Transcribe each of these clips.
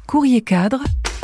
Courrier cadre,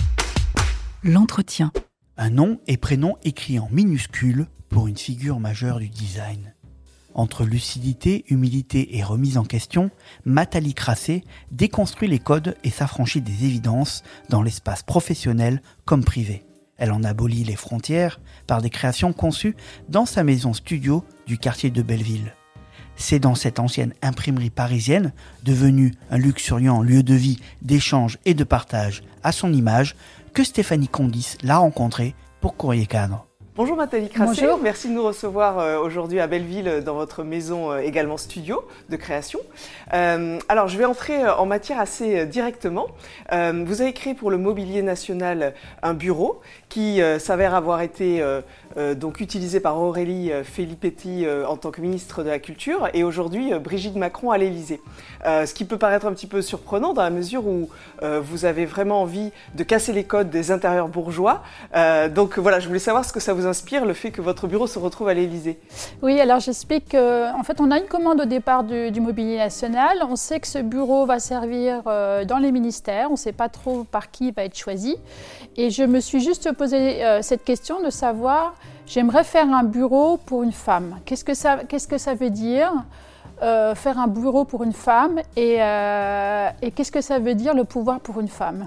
l'entretien. Un nom et prénom écrits en minuscules pour une figure majeure du design. Entre lucidité, humilité et remise en question, Mathalie Crassé déconstruit les codes et s'affranchit des évidences dans l'espace professionnel comme privé. Elle en abolit les frontières par des créations conçues dans sa maison studio du quartier de Belleville. C'est dans cette ancienne imprimerie parisienne, devenue un luxuriant lieu de vie, d'échange et de partage à son image, que Stéphanie Condis l'a rencontrée pour Courrier Cadre. Bonjour Mathalie Crassé, Bonjour. Merci de nous recevoir aujourd'hui à Belleville dans votre maison également studio de création. Alors je vais entrer en matière assez directement. Vous avez créé pour le Mobilier National un bureau qui s'avère avoir été donc utilisé par Aurélie Filippetti en tant que ministre de la Culture et aujourd'hui Brigitte Macron à l'Élysée. Ce qui peut paraître un petit peu surprenant dans la mesure où vous avez vraiment envie de casser les codes des intérieurs bourgeois. Donc voilà, je voulais savoir ce que ça vous inspire, le fait que votre bureau se retrouve à l'Élysée. Oui, alors j'explique qu'en fait, on a une commande au départ du Mobilier National. On sait que ce bureau va servir dans les ministères. On ne sait pas trop par qui il va être choisi. Et je me suis juste posé cette question de savoir, j'aimerais faire un bureau pour une femme. Qu'est-ce que ça veut dire faire un bureau pour une femme et qu'est-ce que ça veut dire le pouvoir pour une femme?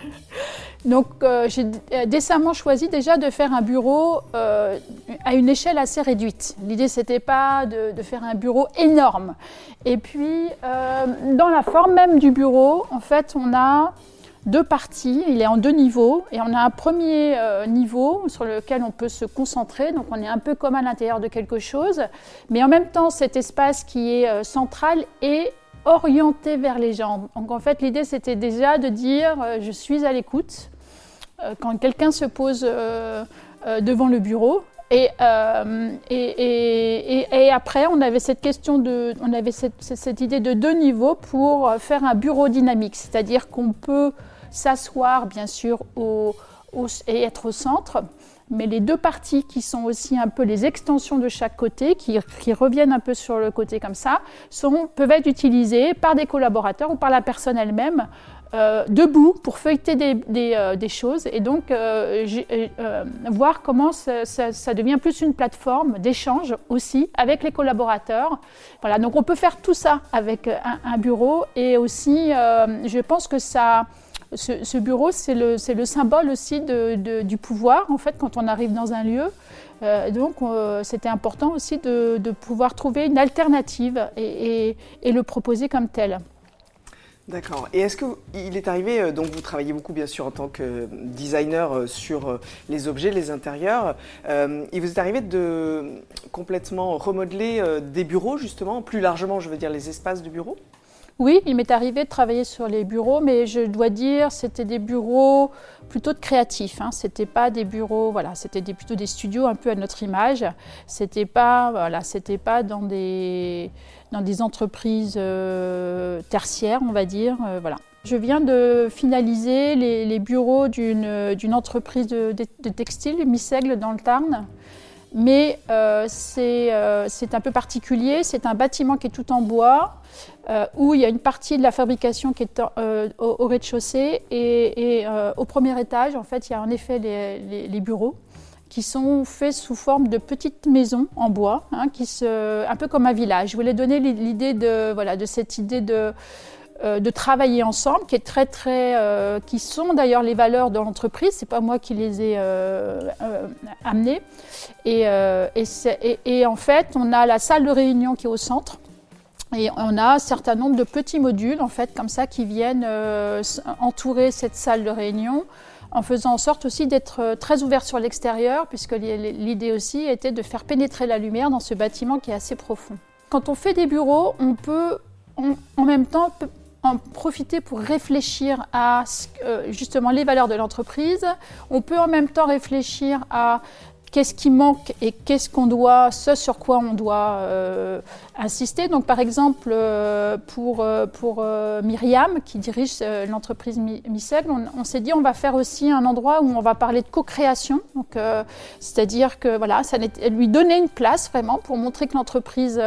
Donc j'ai décemment choisi déjà de faire un bureau à une échelle assez réduite. L'idée c'était pas de faire un bureau énorme. Et puis dans la forme même du bureau, en fait on a deux parties, il est en deux niveaux et on a un premier niveau sur lequel on peut se concentrer, donc on est un peu comme à l'intérieur de quelque chose, mais en même temps cet espace qui est central est orienté vers les gens. Donc en fait l'idée c'était déjà de dire je suis à l'écoute quand quelqu'un se pose devant le bureau. Et après, on avait cette question on avait cette idée de deux niveaux pour faire un bureau dynamique, c'est-à-dire qu'on peut s'asseoir bien sûr et être au centre, mais les deux parties qui sont aussi un peu les extensions de chaque côté, qui reviennent un peu sur le côté comme ça, peuvent être utilisées par des collaborateurs ou par la personne elle-même, debout pour feuilleter des choses et donc voir comment ça devient plus une plateforme d'échange aussi avec les collaborateurs. Voilà, donc on peut faire tout ça avec un bureau et aussi je pense que ce bureau c'est le symbole aussi du pouvoir en fait quand on arrive dans un lieu. Donc c'était important aussi de pouvoir trouver une alternative et le proposer comme tel. D'accord. Et est-ce qu'il est arrivé, donc vous travaillez beaucoup bien sûr en tant que designer sur les objets, les intérieurs, il vous est arrivé de complètement remodeler des bureaux justement, plus largement je veux dire les espaces de bureau ? Oui, il m'est arrivé de travailler sur les bureaux, mais je dois dire c'était des bureaux plutôt de créatifs. C'était pas des bureaux, voilà, c'était plutôt des studios un peu à notre image. C'était pas dans des entreprises tertiaires, on va dire, voilà. Je viens de finaliser les bureaux d'une entreprise de textile, Missègle dans le Tarn. Mais c'est un peu particulier, c'est un bâtiment qui est tout en bois, où il y a une partie de la fabrication qui est au rez-de-chaussée et au premier étage, en fait, il y a en effet les bureaux qui sont faits sous forme de petites maisons en bois, un peu comme un village. Je voulais donner l'idée de cette idée de travailler ensemble, qui est qui sont d'ailleurs les valeurs de l'entreprise. C'est pas moi qui les ai amenées. Et en fait, on a la salle de réunion qui est au centre. Et on a un certain nombre de petits modules, en fait, comme ça, qui viennent entourer cette salle de réunion, en faisant en sorte aussi d'être très ouvert sur l'extérieur, puisque l'idée aussi était de faire pénétrer la lumière dans ce bâtiment qui est assez profond. Quand on fait des bureaux, on peut en même temps en profiter pour réfléchir à justement les valeurs de l'entreprise. On peut en même temps réfléchir à qu'est-ce qui manque et ce sur quoi on doit insister. Donc, par exemple, pour Myriam, qui dirige l'entreprise Missègle, on s'est dit on va faire aussi un endroit où on va parler de co-création. Donc, c'est-à-dire que voilà, ça lui donner une place vraiment pour montrer que l'entreprise,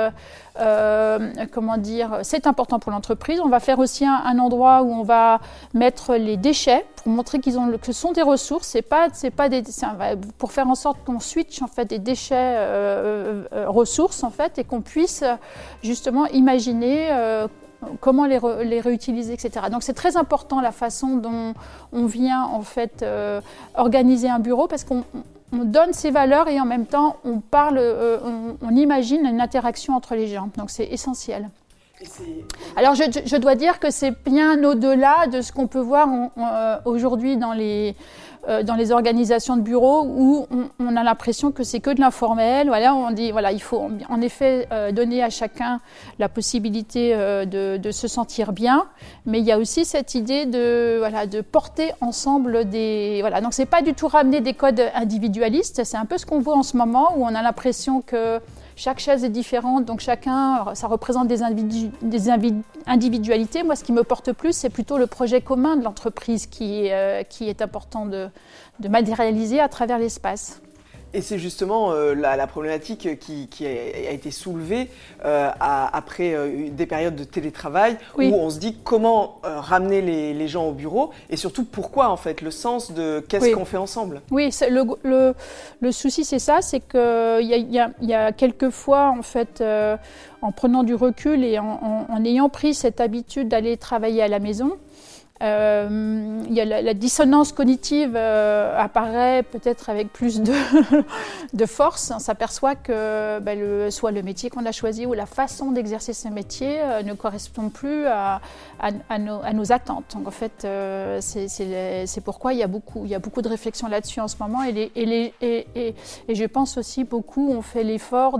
c'est important pour l'entreprise. On va faire aussi un endroit où on va mettre les déchets pour montrer que ce sont des ressources. Pour faire en sorte qu'on switch en fait des déchets ressources en fait et qu'on puisse justement imaginer comment les réutiliser, etc. Donc c'est très important la façon dont on vient en fait organiser un bureau parce qu'on donne ces valeurs et en même temps on imagine une interaction entre les gens. Donc c'est essentiel. Alors je dois dire que c'est bien au-delà de ce qu'on peut voir aujourd'hui dans les organisations de bureaux où on a l'impression que c'est que de l'informel. Voilà, on dit voilà, il faut en effet donner à chacun la possibilité de se sentir bien, mais il y a aussi cette idée de porter ensemble donc c'est pas du tout ramener des codes individualistes, c'est un peu ce qu'on voit en ce moment où on a l'impression que chaque chaise est différente, donc chacun, ça représente des individualités. Moi, ce qui me porte plus, c'est plutôt le projet commun de l'entreprise qui est important de matérialiser à travers l'espace. Et c'est justement la problématique qui a été soulevée après des périodes de télétravail où on se dit comment ramener les gens au bureau et surtout pourquoi en fait, le sens de qu'est-ce qu'on fait ensemble. Oui, le souci c'est ça, c'est qu'il y a quelques fois en fait en prenant du recul et en ayant pris cette habitude d'aller travailler à la maison, il y a la dissonance cognitive apparaît peut-être avec plus de force. On s'aperçoit que soit le métier qu'on a choisi ou la façon d'exercer ce métier ne correspond plus à nos attentes. Donc en fait, c'est pourquoi il y a beaucoup de réflexions là-dessus en ce moment et je pense aussi beaucoup ont fait l'effort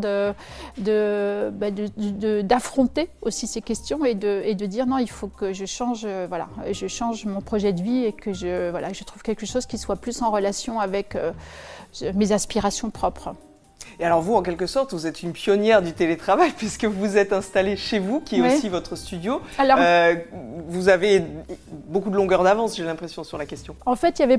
d'affronter aussi ces questions et de dire non, il faut que je change, je change mon projet de vie et que je trouve quelque chose qui soit plus en relation avec mes aspirations propres. Et alors vous, en quelque sorte, vous êtes une pionnière du télétravail puisque vous êtes installée chez vous, qui est aussi votre studio. Alors, vous avez beaucoup de longueur d'avance, j'ai l'impression, sur la question. En fait, il y a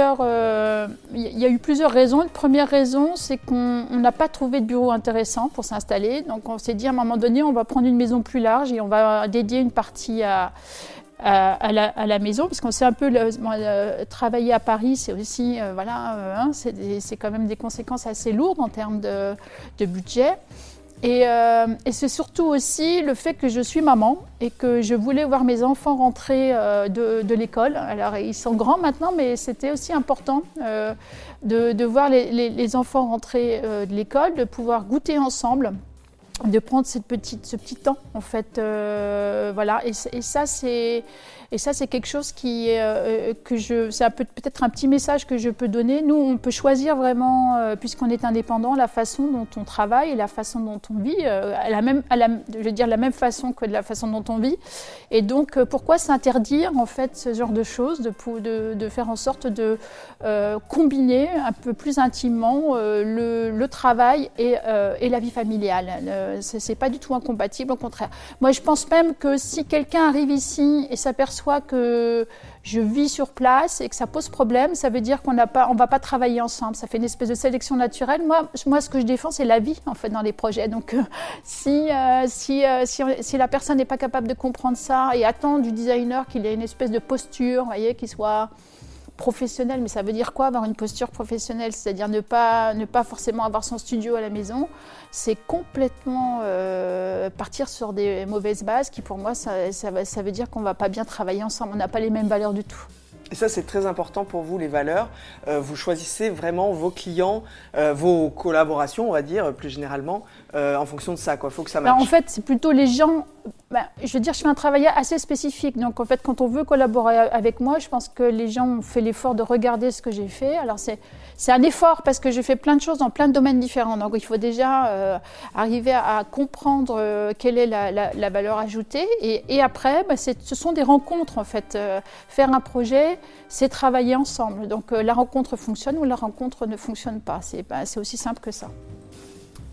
eu plusieurs raisons. La première raison, c'est qu'on n'a pas trouvé de bureau intéressant pour s'installer. Donc on s'est dit à un moment donné, on va prendre une maison plus large et on va dédier une partie à la maison, parce qu'on sait un peu travailler à Paris, c'est aussi c'est quand même des conséquences assez lourdes en termes de budget. Et c'est surtout aussi le fait que je suis maman et que je voulais voir mes enfants rentrer de l'école. Alors ils sont grands maintenant, mais c'était aussi important de voir les enfants rentrer de l'école, de pouvoir goûter ensemble, de prendre ce petit temps en fait, et ça c'est quelque chose c'est peut-être un petit message que je peux donner. Nous on peut choisir vraiment, puisqu'on est indépendant, la façon dont on travaille et la façon dont on vit, la même façon que de la façon dont on vit. Et donc pourquoi s'interdire en fait ce genre de choses, de faire en sorte de combiner un peu plus intimement le travail et la vie familiale. C'est pas du tout incompatible, au contraire. Moi, je pense même que si quelqu'un arrive ici et s'aperçoit que je vis sur place et que ça pose problème, ça veut dire on va pas travailler ensemble. Ça fait une espèce de sélection naturelle. Moi, ce que je défends, c'est la vie en fait dans les projets. Donc, si la personne n'est pas capable de comprendre ça et attend du designer qu'il ait une espèce de posture, vous voyez, qu'il soit professionnel, mais ça veut dire quoi avoir une posture professionnelle? C'est-à-dire ne pas forcément avoir son studio à la maison. C'est complètement partir sur des mauvaises bases qui pour moi ça veut dire qu'on ne va pas bien travailler ensemble, on n'a pas les mêmes valeurs du tout. Et ça, c'est très important pour vous, les valeurs. Vous choisissez vraiment vos clients, vos collaborations, on va dire, plus généralement, en fonction de ça, quoi. Faut que ça matche. En fait, c'est plutôt les gens... je veux dire, je fais un travail assez spécifique. Donc, en fait, quand on veut collaborer avec moi, je pense que les gens ont fait l'effort de regarder ce que j'ai fait. Alors, c'est un effort parce que je fais plein de choses dans plein de domaines différents. Donc, il faut déjà arriver à comprendre quelle est la valeur ajoutée. Et après, ce sont des rencontres, en fait. Faire un projet, c'est travailler ensemble. Donc, la rencontre fonctionne ou la rencontre ne fonctionne pas. C'est aussi simple que ça.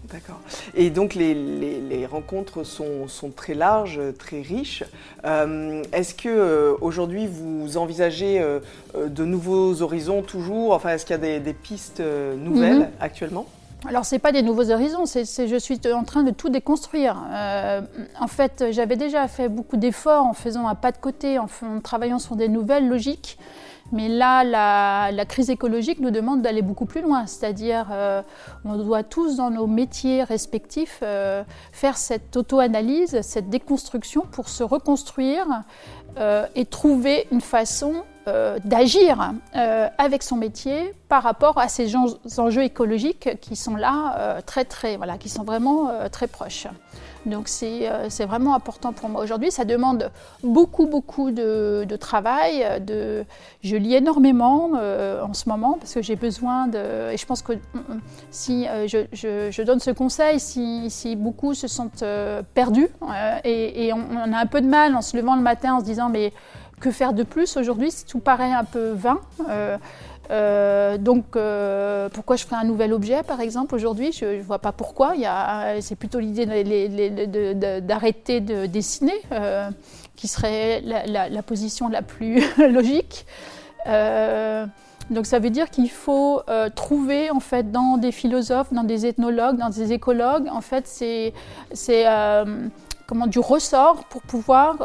D'accord. Et donc les rencontres sont très larges, très riches. Est-ce que aujourd'hui vous envisagez de nouveaux horizons toujours? Enfin, est-ce qu'il y a des pistes nouvelles actuellement? Alors, ce n'est pas des nouveaux horizons, je suis en train de tout déconstruire. En fait, j'avais déjà fait beaucoup d'efforts en faisant un pas de côté, en travaillant sur des nouvelles logiques. Mais là, la crise écologique nous demande d'aller beaucoup plus loin. C'est-à-dire, on doit tous, dans nos métiers respectifs, faire cette auto-analyse, cette déconstruction pour se reconstruire et trouver une façon d'agir avec son métier par rapport à ces enjeux écologiques qui sont là, qui sont vraiment très proches. Donc c'est vraiment important pour moi aujourd'hui. Ça demande beaucoup de travail. Je lis énormément en ce moment parce que j'ai besoin de... Et je pense que si je donne ce conseil, si beaucoup se sentent perdus et on a un peu de mal en se levant le matin en se disant mais que faire de plus aujourd'hui, tout paraît un peu vain. Donc, pourquoi je ferais un nouvel objet, par exemple, aujourd'hui? Je ne vois pas pourquoi. C'est plutôt l'idée d'arrêter de dessiner, qui serait la position la plus logique. Donc, ça veut dire qu'il faut trouver, en fait, dans des philosophes, dans des ethnologues, dans des écologues, en fait, du ressort pour pouvoir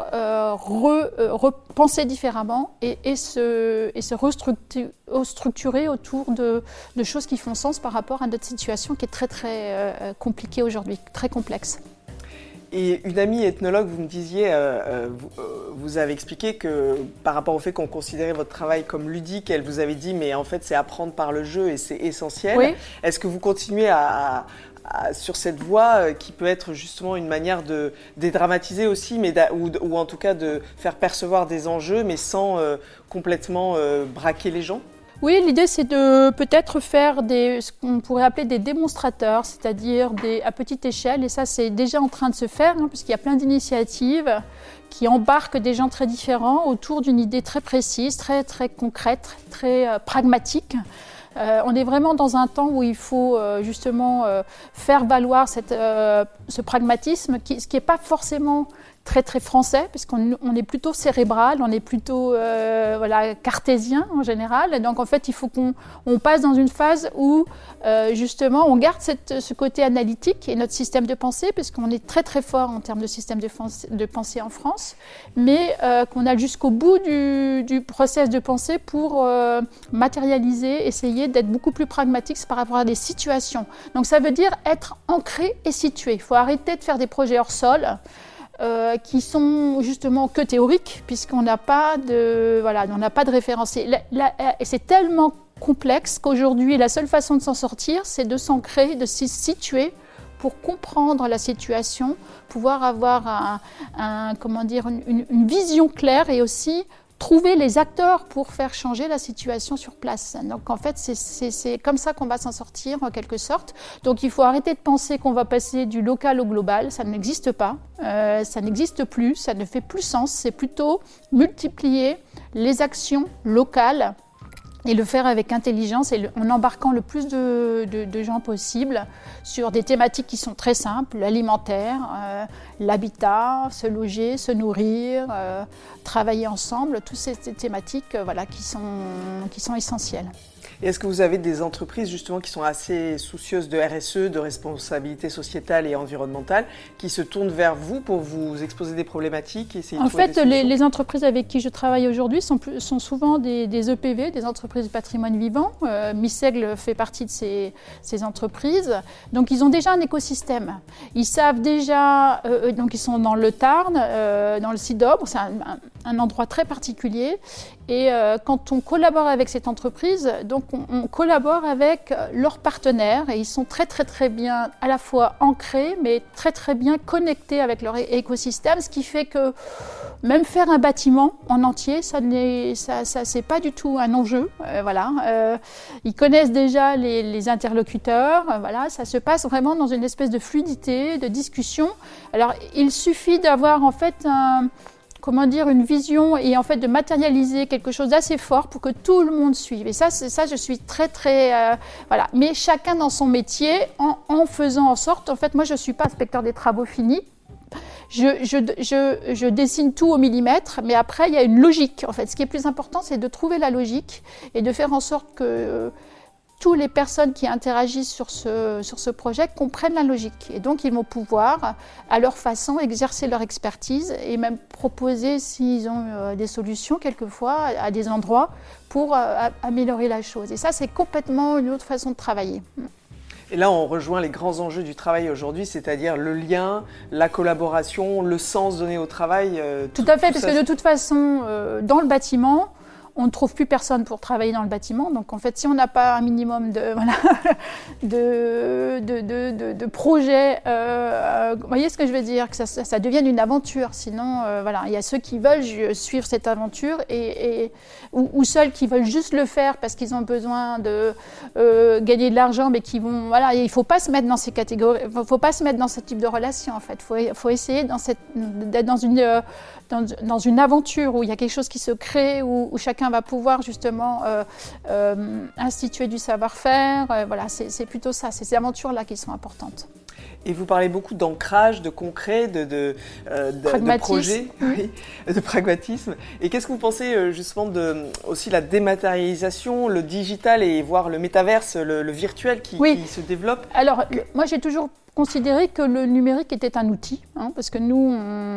repenser différemment et se restructurer autour de choses qui font sens par rapport à notre situation qui est très compliquée aujourd'hui, très complexe. Et une amie ethnologue, vous me disiez, vous avez expliqué que par rapport au fait qu'on considérait votre travail comme ludique, elle vous avait dit mais en fait c'est apprendre par le jeu et c'est essentiel. Oui. Est-ce que vous continuez sur cette voie qui peut être justement une manière de dédramatiser aussi, ou en tout cas de faire percevoir des enjeux, mais sans complètement braquer les gens? Oui, l'idée c'est de peut-être faire ce qu'on pourrait appeler des démonstrateurs, c'est-à-dire à petite échelle, et ça c'est déjà en train de se faire, puisqu'il y a plein d'initiatives qui embarquent des gens très différents autour d'une idée très précise, très concrète, très pragmatique. On est vraiment dans un temps où il faut justement faire valoir ce pragmatisme, ce qui n'est pas forcément très français, parce qu'on est plutôt cérébral, on est plutôt cartésien en général. Et donc en fait, il faut qu'on passe dans une phase où justement on garde ce côté analytique et notre système de pensée, parce qu'on est très fort en termes de système de pensée en France, mais qu'on a jusqu'au bout du process de pensée pour matérialiser, essayer d'être beaucoup plus pragmatique par rapport à des situations. Donc ça veut dire être ancré et situé. Il faut arrêter de faire des projets hors sol, qui sont justement que théoriques, puisqu'on n'a pas de référence. Et c'est tellement complexe qu'aujourd'hui, la seule façon de s'en sortir, c'est de s'ancrer, de s'y situer pour comprendre la situation, pouvoir avoir une vision claire et aussi trouver les acteurs pour faire changer la situation sur place. Donc en fait, c'est comme ça qu'on va s'en sortir en quelque sorte. Donc il faut arrêter de penser qu'on va passer du local au global, ça n'existe pas, ça n'existe plus, ça ne fait plus sens, c'est plutôt multiplier les actions locales et le faire avec intelligence et en embarquant le plus de gens possible sur des thématiques qui sont très simples, l'alimentaire, l'habitat, se loger, se nourrir, travailler ensemble, toutes ces thématiques qui sont essentielles. Et est-ce que vous avez des entreprises justement qui sont assez soucieuses de RSE, de responsabilité sociétale et environnementale, qui se tournent vers vous pour vous exposer des problématiques et essayer de trouver des solutions? Les entreprises avec qui je travaille aujourd'hui sont souvent des EPV, des entreprises de patrimoine vivant. Missègle fait partie de ces entreprises. Donc ils ont déjà un écosystème. Ils savent déjà, donc ils sont dans le Tarn, dans le Cidobre, c'est un endroit très particulier. Et quand on collabore avec cette entreprise, donc on collabore avec leurs partenaires et ils sont très bien à la fois ancrés mais très bien connectés avec leur écosystème, ce qui fait que même faire un bâtiment en entier, ça c'est pas du tout un enjeu. Ils connaissent déjà les interlocuteurs. Ça se passe vraiment dans une espèce de fluidité, de discussion. Alors il suffit d'avoir en fait une vision et en fait de matérialiser quelque chose d'assez fort pour que tout le monde suive. Et ça, je suis très, voilà. Mais chacun dans son métier, en faisant en sorte, en fait, moi, je ne suis pas inspecteur des travaux finis. Je dessine tout au millimètre, mais après, il y a une logique. En fait, ce qui est plus important, c'est de trouver la logique et de faire en sorte que toutes les personnes qui interagissent sur ce projet comprennent la logique. Et donc, ils vont pouvoir, à leur façon, exercer leur expertise et même proposer, s'ils ont des solutions, quelquefois, à des endroits pour améliorer la chose. Et ça, c'est complètement une autre façon de travailler. Et là, on rejoint les grands enjeux du travail aujourd'hui, c'est-à-dire le lien, la collaboration, le sens donné au travail. Tout à fait, parce que de toute façon, dans le bâtiment, on ne trouve plus personne pour travailler dans le bâtiment. Donc, en fait, si on n'a pas un minimum de projets, vous voyez ce que je veux dire, que ça devienne une aventure. Sinon, voilà, il y a ceux qui veulent suivre cette aventure ou ceux qui veulent juste le faire parce qu'ils ont besoin de gagner de l'argent, mais qui vont, voilà, il ne faut pas se mettre dans ces catégories, il ne faut pas se mettre dans ce type de relation, en fait. Il faut essayer d'être dans une aventure où il y a quelque chose qui se crée, où chacun va pouvoir justement instituer du savoir-faire. Voilà, c'est plutôt ça, c'est ces aventures-là qui sont importantes. Et vous parlez beaucoup d'ancrage, de concret, de projet, oui, de pragmatisme. Et qu'est-ce que vous pensez justement aussi la dématérialisation, le digital et voire le métaverse, le virtuel qui se développe? Alors, moi j'ai toujours considéré que le numérique était un outil, parce que nous,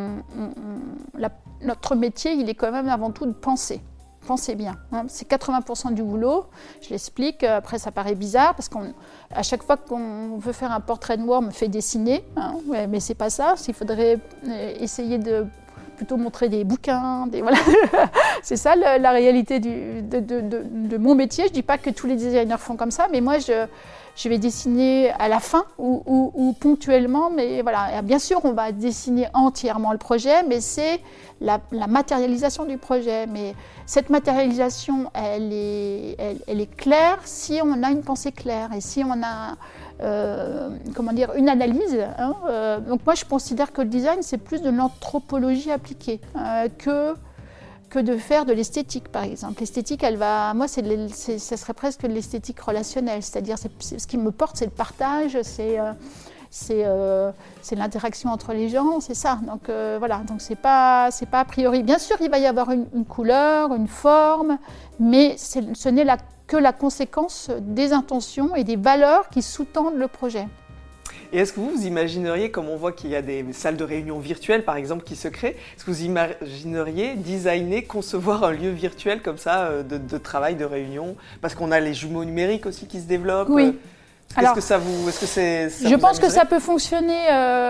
notre métier, il est quand même avant tout de penser. Pensez bien, c'est 80% du boulot, je l'explique, après ça paraît bizarre parce qu'à chaque fois qu'on veut faire un portrait de moi, on me fait dessiner, mais c'est pas ça, il faudrait essayer de plutôt montrer des bouquins, voilà. C'est ça la réalité de mon métier. Je dis pas que tous les designers font comme ça, mais moi je vais dessiner à la fin ou ponctuellement, mais voilà. Et bien sûr, on va dessiner entièrement le projet, mais c'est la matérialisation du projet. Mais cette matérialisation, elle est claire si on a une pensée claire et si on a une analyse. Donc moi, je considère que le design, c'est plus de l'anthropologie appliquée que de faire de l'esthétique, par exemple. L'esthétique, moi, ça serait presque de l'esthétique relationnelle, c'est-à-dire ce qui me porte, c'est le partage, c'est l'interaction entre les gens, c'est ça. Donc voilà, donc c'est pas a priori. Bien sûr, il va y avoir une couleur, une forme, mais ce n'est que la conséquence des intentions et des valeurs qui sous-tendent le projet. Et est-ce que vous imagineriez, comme on voit qu'il y a des salles de réunion virtuelles par exemple qui se créent, est-ce que vous imagineriez designer, concevoir un lieu virtuel comme ça de travail, de réunion? Parce qu'on a les jumeaux numériques aussi qui se développent. Oui. Je pense que ça peut fonctionner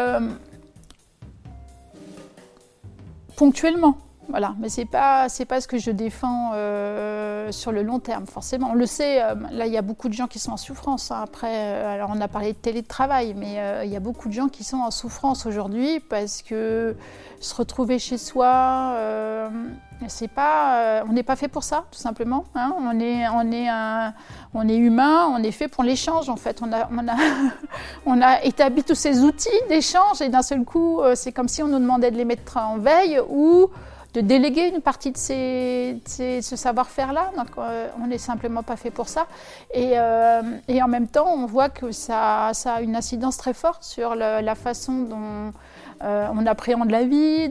ponctuellement. Voilà, mais c'est pas ce que je défends sur le long terme, forcément. On le sait, là, il y a beaucoup de gens qui sont en souffrance. Après, alors on a parlé de télétravail, mais il y a beaucoup de gens qui sont en souffrance aujourd'hui parce que se retrouver chez soi, on n'est pas fait pour ça, tout simplement. On est humain, on est fait pour l'échange, en fait. On a établi tous ces outils d'échange et d'un seul coup, c'est comme si on nous demandait de les mettre en veille ou de déléguer une partie de ce savoir-faire-là. Donc, on n'est simplement pas fait pour ça. Et en même temps, on voit que ça a une incidence très forte sur la façon dont on appréhende la vie,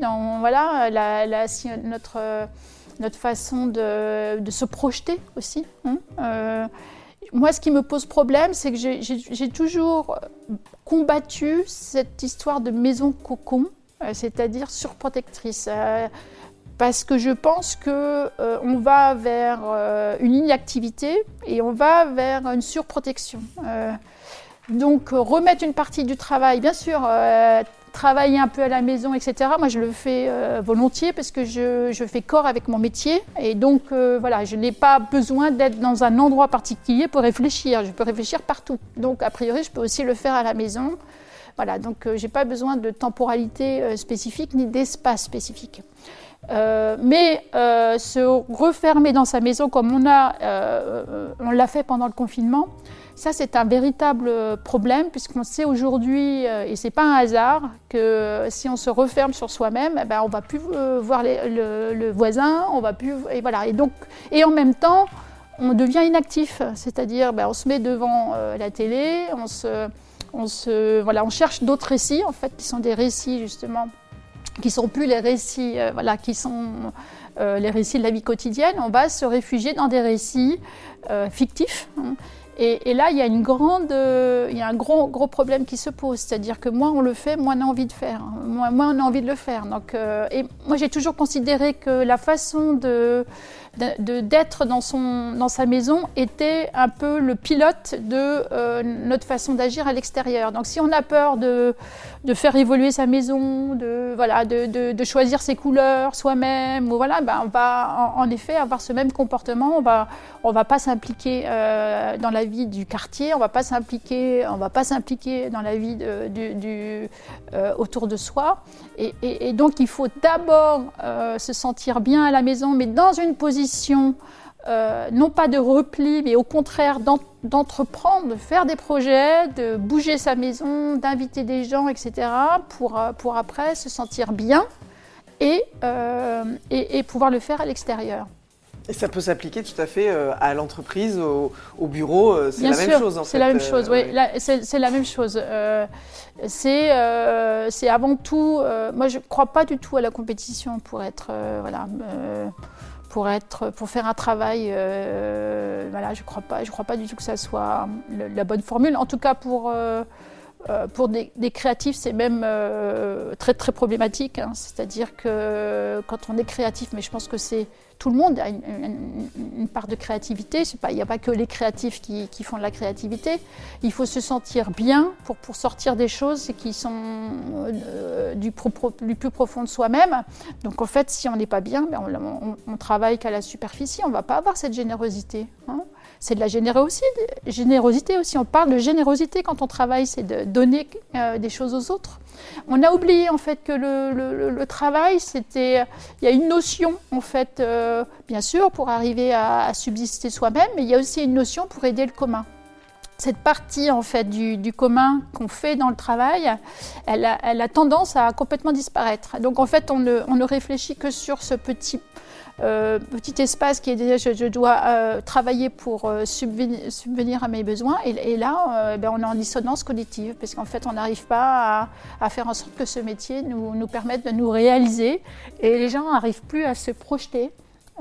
notre façon de se projeter aussi. Moi, ce qui me pose problème, c'est que j'ai toujours combattu cette histoire de maison cocon, c'est-à-dire surprotectrice. Parce que je pense qu'on va vers une inactivité et on va vers une surprotection. Donc remettre une partie du travail, bien sûr, travailler un peu à la maison, etc. Moi, je le fais volontiers parce que je fais corps avec mon métier. Et donc, voilà, je n'ai pas besoin d'être dans un endroit particulier pour réfléchir. Je peux réfléchir partout. Donc, a priori, je peux aussi le faire à la maison. Voilà, donc je n'ai pas besoin de temporalité spécifique ni d'espace spécifique. Mais se refermer dans sa maison comme on l'a fait pendant le confinement, ça c'est un véritable problème puisqu'on sait aujourd'hui, et c'est pas un hasard, que si on se referme sur soi-même, on va plus voir le voisin, on va plus, et voilà. Et en même temps, on devient inactif, c'est-à-dire on se met devant la télé, on cherche d'autres récits en fait qui sont des récits justement qui sont plus les récits qui sont les récits de la vie quotidienne. On va se réfugier dans des récits fictifs. Et là, il y a un gros problème qui se pose, c'est-à-dire que moins on le fait, moins on a envie de faire, moins on a envie de le faire. Donc, et moi, j'ai toujours considéré que la façon d'être dans sa maison était un peu le pilote de notre façon d'agir à l'extérieur. Donc, si on a peur de faire évoluer sa maison, de choisir ses couleurs soi-même, on va en effet avoir ce même comportement. On va pas s'impliquer dans la vie du quartier, on va pas s'impliquer dans la vie autour de soi. Et donc il faut d'abord se sentir bien à la maison, mais dans une position non pas de repli, mais au contraire d'entreprendre, de faire des projets, de bouger sa maison, d'inviter des gens, etc. pour après se sentir bien et pouvoir le faire à l'extérieur. Et ça peut s'appliquer tout à fait à l'entreprise, au bureau, c'est la même chose en fait. C'est la même chose, oui. C'est la même chose. C'est avant tout, moi je ne crois pas du tout à la compétition pour faire un travail, je crois pas du tout que ça soit la bonne formule. En tout cas pour des créatifs, c'est même très très problématique. C'est-à-dire que quand on est créatif, mais je pense que tout le monde a une part de créativité. Il n'y a pas que les créatifs qui font de la créativité. Il faut se sentir bien pour sortir des choses qui sont du plus profond de soi-même. Donc en fait, si on n'est pas bien, on travaille qu'à la superficie, on ne va pas avoir cette générosité. C'est de la générosité aussi. On parle de générosité quand on travaille, c'est de donner des choses aux autres. On a oublié en fait que le travail, il y a une notion en fait, bien sûr, pour arriver à subsister soi-même, mais il y a aussi une notion pour aider le commun. Cette partie en fait du commun qu'on fait dans le travail, elle a tendance à complètement disparaître. Donc en fait, on ne réfléchit que sur ce petit espace qui est déjà je dois travailler pour subvenir à mes besoins et là on est en dissonance cognitive parce qu'en fait on n'arrive pas à faire en sorte que ce métier nous permette de nous réaliser et les gens n'arrivent plus à se projeter.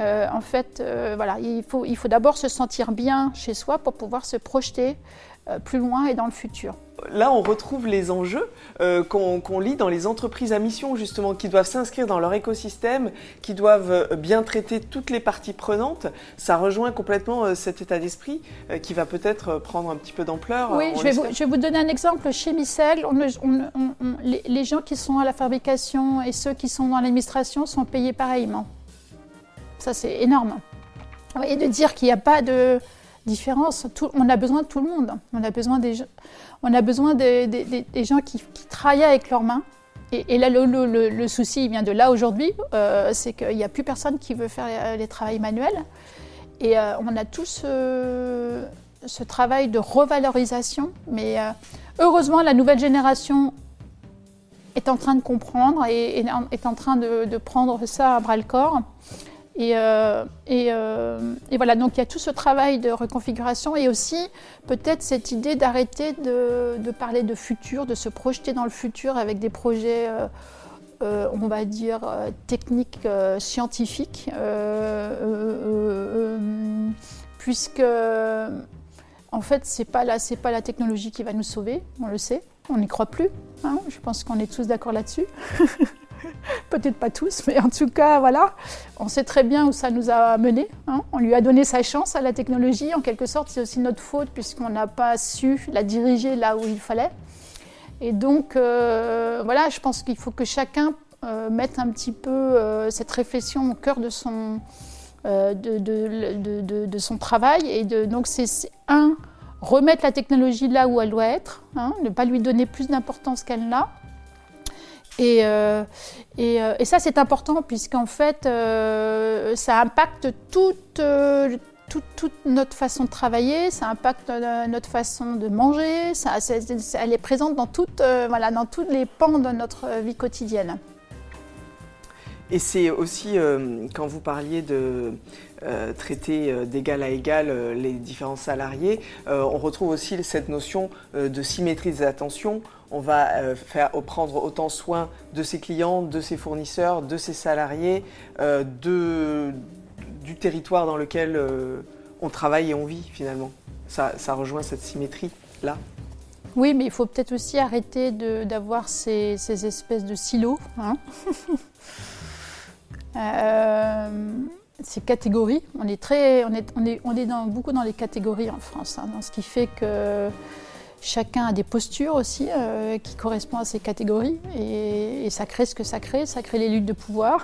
Il faut d'abord se sentir bien chez soi pour pouvoir se projeter plus loin et dans le futur. Là, on retrouve les enjeux qu'on lit dans les entreprises à mission, justement, qui doivent s'inscrire dans leur écosystème, qui doivent bien traiter toutes les parties prenantes. Ça rejoint complètement cet état d'esprit qui va peut-être prendre un petit peu d'ampleur. Oui, je vais vous donner un exemple. Chez Micel, les gens qui sont à la fabrication et ceux qui sont dans l'administration sont payés pareillement. Ça, c'est énorme. Et de dire qu'il n'y a pas de différence, on a besoin de tout le monde. On a besoin des gens qui travaillent avec leurs mains. Et là, le souci il vient de là aujourd'hui, c'est qu'il n'y a plus personne qui veut faire les travails manuels. Et on a tout ce travail de revalorisation. Mais heureusement, la nouvelle génération est en train de comprendre et est en train de prendre ça à bras-le-corps. Et voilà, donc il y a tout ce travail de reconfiguration et aussi peut-être cette idée d'arrêter de parler de futur, de se projeter dans le futur avec des projets, on va dire, techniques, scientifiques, puisque en fait, c'est pas la technologie qui va nous sauver, on le sait, on n'y croit plus, hein, je pense qu'on est tous d'accord là-dessus. Peut-être pas tous, mais en tout cas, voilà, on sait très bien où ça nous a menés. Hein. On lui a donné sa chance à la technologie. En quelque sorte, c'est aussi notre faute puisqu'on n'a pas su la diriger là où il fallait. Et donc, voilà, je pense qu'il faut que chacun mette un petit peu cette réflexion au cœur de son travail. Et donc, c'est remettre la technologie là où elle doit être, hein, ne pas lui donner plus d'importance qu'elle n'a. Et ça, c'est important, puisqu'en fait, ça impacte toute notre façon de travailler, ça impacte notre façon de manger, elle est présente dans tous les pans de notre vie quotidienne. Et c'est aussi, quand vous parliez de traiter d'égal à égal les différents salariés, on retrouve aussi cette notion de symétrie des attentions. On va prendre autant soin de ses clients, de ses fournisseurs, de ses salariés, du territoire dans lequel on travaille et on vit finalement. Ça rejoint cette symétrie-là. Oui, mais il faut peut-être aussi arrêter d'avoir ces espèces de silos, hein. Ces catégories, on est beaucoup dans les catégories en France, hein, dans ce qui fait que chacun a des postures aussi qui correspondent à ces catégories et ça crée ce que ça crée les luttes de pouvoir.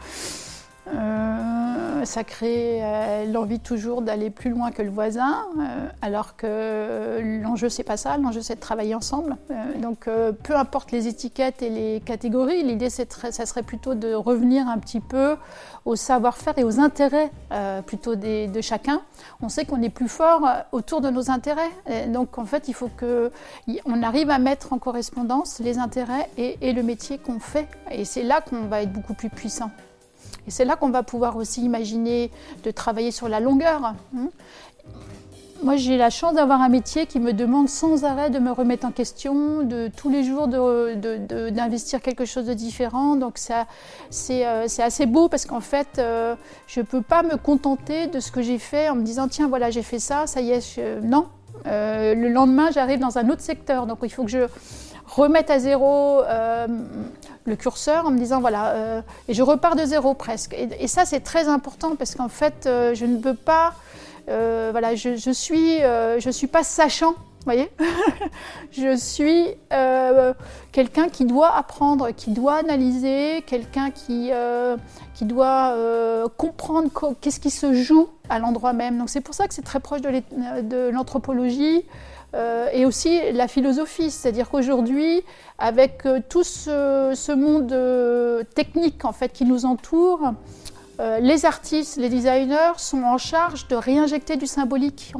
Ça crée l'envie toujours d'aller plus loin que le voisin, alors que l'enjeu c'est pas ça, l'enjeu c'est de travailler ensemble. Donc peu importe les étiquettes et les catégories, l'idée ça serait plutôt de revenir un petit peu au savoir-faire et aux intérêts plutôt de chacun. On sait qu'on est plus fort autour de nos intérêts, donc en fait il faut qu'on arrive à mettre en correspondance les intérêts et le métier qu'on fait, et c'est là qu'on va être beaucoup plus puissant. Et c'est là qu'on va pouvoir aussi imaginer de travailler sur la longueur. Moi, j'ai la chance d'avoir un métier qui me demande sans arrêt de me remettre en question, de tous les jours d'investir quelque chose de différent. Donc, c'est assez beau parce qu'en fait, je ne peux pas me contenter de ce que j'ai fait en me disant « Tiens, voilà, j'ai fait ça, ça y est. » Non. Le lendemain, j'arrive dans un autre secteur. Donc, il faut que je remette à zéro le curseur en me disant voilà, et je repars de zéro presque. Et ça, c'est très important parce qu'en fait, je ne peux pas, voilà, je suis pas sachant, vous voyez. Je suis quelqu'un qui doit apprendre, qui doit analyser, quelqu'un qui doit comprendre qu'est-ce qui se joue à l'endroit même. Donc c'est pour ça que c'est très proche de l'anthropologie. Et aussi la philosophie, c'est-à-dire qu'aujourd'hui, avec tout ce monde technique en fait qui nous entoure, les artistes, les designers sont en charge de réinjecter du symbolique.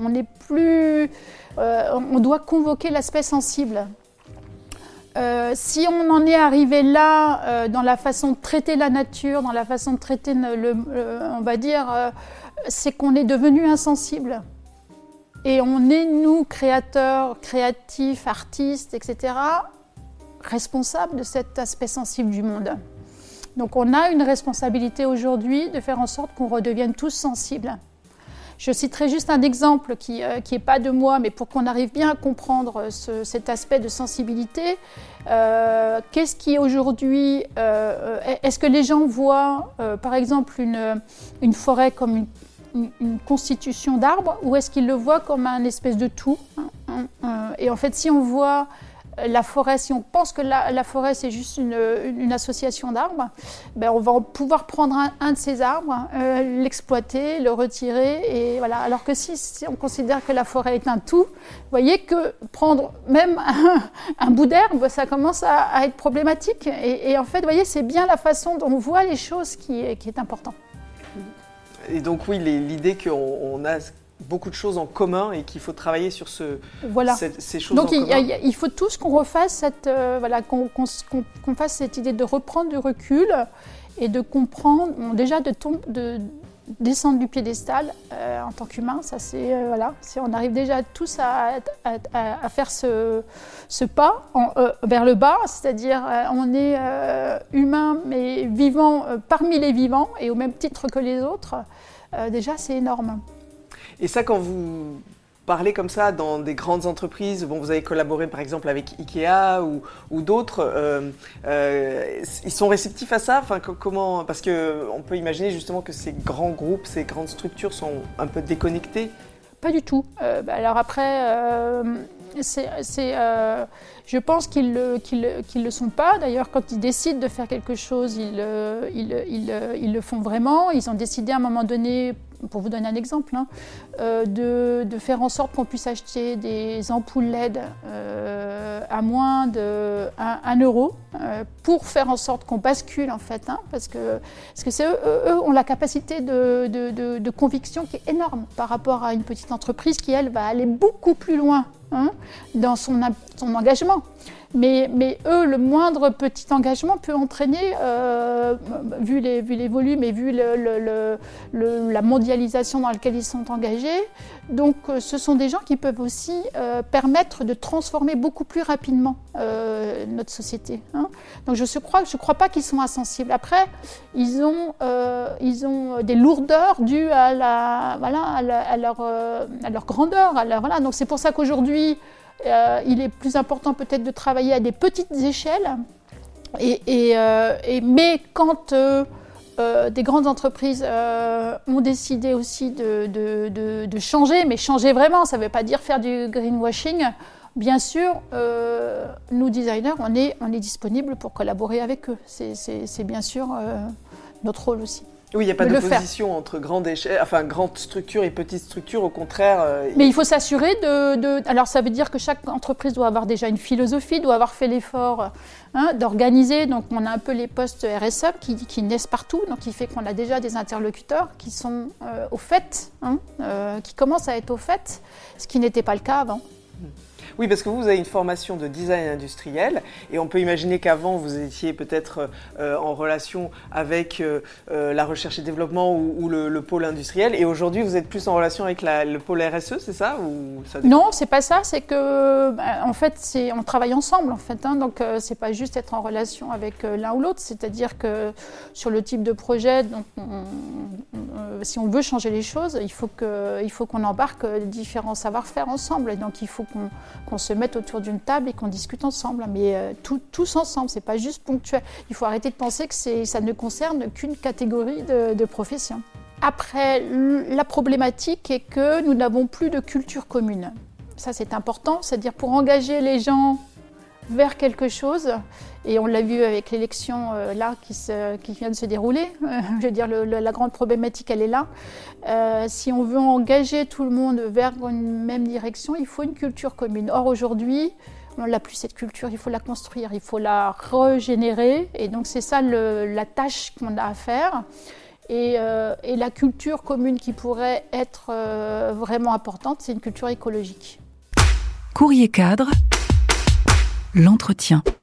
On doit convoquer l'aspect sensible. Si on en est arrivé là dans la façon de traiter la nature, dans la façon de traiter on va dire, c'est qu'on est devenu insensible. Et on est, nous, créateurs, créatifs, artistes, etc., responsables de cet aspect sensible du monde. Donc on a une responsabilité aujourd'hui de faire en sorte qu'on redevienne tous sensibles. Je citerai juste un exemple qui n'est pas de moi, mais pour qu'on arrive bien à comprendre cet aspect de sensibilité. Qu'est-ce qui aujourd'hui... est-ce que les gens voient, par exemple, une forêt comme une constitution d'arbres, ou est-ce qu'ils le voient comme un espèce de tout, et en fait, si on voit la forêt, si on pense que la forêt c'est juste une association d'arbres, ben on va pouvoir prendre un de ces arbres, l'exploiter, le retirer, et voilà. Alors que si on considère que la forêt est un tout, vous voyez que prendre même un bout d'herbe, ça commence à être problématique. Et en fait, vous voyez, c'est bien la façon dont on voit les choses qui est important. Et donc oui, l'idée qu'on a beaucoup de choses en commun et qu'il faut travailler sur ces choses donc, en commun. Donc il faut tous qu'on refasse qu'on fasse cette idée de reprendre du recul et de comprendre, déjà de descendre du piédestal en tant qu'humain. Ça c'est voilà, on arrive déjà tous à faire ce pas vers le bas, c'est-à-dire on est humain mais vivant parmi les vivants et au même titre que les autres. Déjà c'est énorme. Et ça, quand vous parlez comme ça dans des grandes entreprises, vous avez collaboré par exemple avec Ikea ou d'autres, ils sont réceptifs à ça, comment, parce qu'on peut imaginer justement que ces grands groupes, ces grandes structures sont un peu déconnectées. Pas du tout. Alors après, je pense qu'ils le sont pas. D'ailleurs, quand ils décident de faire quelque chose, ils le font vraiment. Ils ont décidé à un moment donné, pour vous donner un exemple, de faire en sorte qu'on puisse acheter des ampoules LED à moins de 1 euro pour faire en sorte qu'on bascule en fait, parce que c'est eux ont la capacité de conviction qui est énorme par rapport à une petite entreprise qui, elle, va aller beaucoup plus loin dans son engagement. Mais eux, le moindre petit engagement peut entraîner, vu les volumes et vu la mondialisation dans laquelle ils sont engagés, donc ce sont des gens qui peuvent aussi permettre de transformer beaucoup plus rapidement notre société. Donc je ne crois pas qu'ils sont insensibles. Après, ils ont des lourdeurs dues à leur grandeur. Voilà. Donc c'est pour ça qu'aujourd'hui, il est plus important peut-être de travailler à des petites échelles, mais quand des grandes entreprises ont décidé aussi de changer, mais changer vraiment, ça ne veut pas dire faire du greenwashing. Bien sûr, nous designers, on est disponibles pour collaborer avec eux. C'est bien sûr notre rôle aussi. Oui, il n'y a pas d'opposition entre grande structure et petite structure, au contraire. Mais il faut s'assurer Alors ça veut dire que chaque entreprise doit avoir déjà une philosophie, doit avoir fait l'effort d'organiser. Donc on a un peu les postes RSE qui naissent partout, donc qui fait qu'on a déjà des interlocuteurs qui sont au fait, qui commencent à être au fait, ce qui n'était pas le cas avant. Oui, parce que vous avez une formation de design industriel et on peut imaginer qu'avant vous étiez peut-être en relation avec la recherche et développement ou le pôle industriel et aujourd'hui vous êtes plus en relation avec le pôle RSE, c'est ça ou ça dépend? Non, c'est pas ça, c'est que en fait on travaille ensemble en fait, donc c'est pas juste être en relation avec l'un ou l'autre, c'est-à-dire que sur le type de projet, donc, si on veut changer les choses, il faut qu'on embarque différents savoir-faire ensemble et donc il faut qu'on se mette autour d'une table et qu'on discute ensemble, mais tous ensemble, c'est pas juste ponctuel. Il faut arrêter de penser que ça ne concerne qu'une catégorie de professions. Après, la problématique est que nous n'avons plus de culture commune. Ça, c'est important, c'est-à-dire pour engager les gens vers quelque chose, et on l'a vu avec l'élection là qui vient de se dérouler, je veux dire la grande problématique elle est là. Si on veut engager tout le monde vers une même direction, il faut une culture commune. Or aujourd'hui, on n'a plus cette culture, il faut la construire, il faut la régénérer, et donc c'est ça la tâche qu'on a à faire. Et la culture commune qui pourrait être vraiment importante, c'est une culture écologique. Courrier Cadre, l'entretien.